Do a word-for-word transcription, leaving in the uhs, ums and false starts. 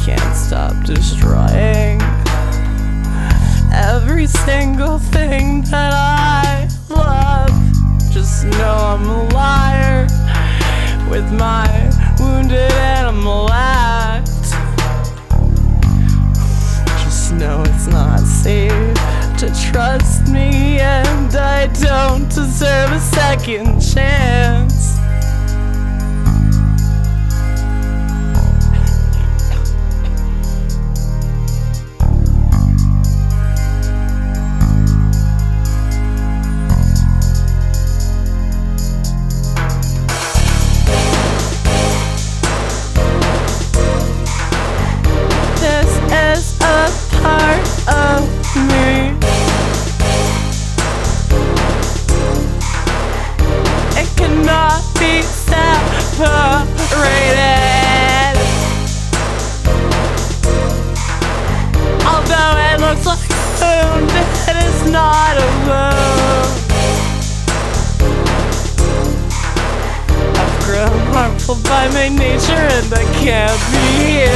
can't stop destroying every single thing that I love. Just know I'm a liar with my wounded animal act. Just know it's not safe to trust me, and I don't deserve a second chance. This is a part of me. It cannot be separated. Although it looks like a wound, it is not a wound. I've grown harmful by my nature, and I can't be